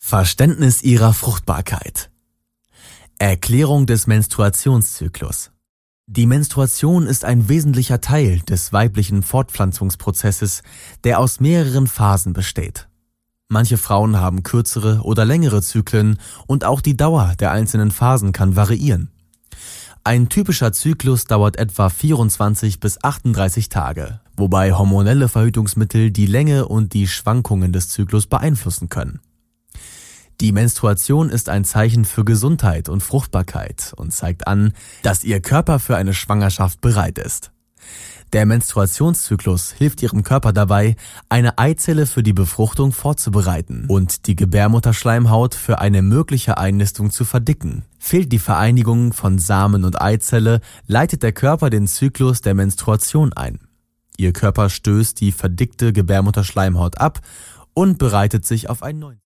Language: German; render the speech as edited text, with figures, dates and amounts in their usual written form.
Verständnis ihrer Fruchtbarkeit. Erklärung des Menstruationszyklus. Die Menstruation ist ein wesentlicher Teil des weiblichen Fortpflanzungsprozesses, der aus mehreren Phasen besteht. Manche Frauen haben kürzere oder längere Zyklen und auch die Dauer der einzelnen Phasen kann variieren. Ein typischer Zyklus dauert etwa 24 bis 38 Tage, wobei hormonelle Verhütungsmittel die Länge und die Schwankungen des Zyklus beeinflussen können. Die Menstruation ist ein Zeichen für Gesundheit und Fruchtbarkeit und zeigt an, dass Ihr Körper für eine Schwangerschaft bereit ist. Der Menstruationszyklus hilft Ihrem Körper dabei, eine Eizelle für die Befruchtung vorzubereiten und die Gebärmutterschleimhaut für eine mögliche Einnistung zu verdicken. Fehlt die Vereinigung von Samen und Eizelle, leitet der Körper den Zyklus der Menstruation ein. Ihr Körper stößt die verdickte Gebärmutterschleimhaut ab und bereitet sich auf einen neuen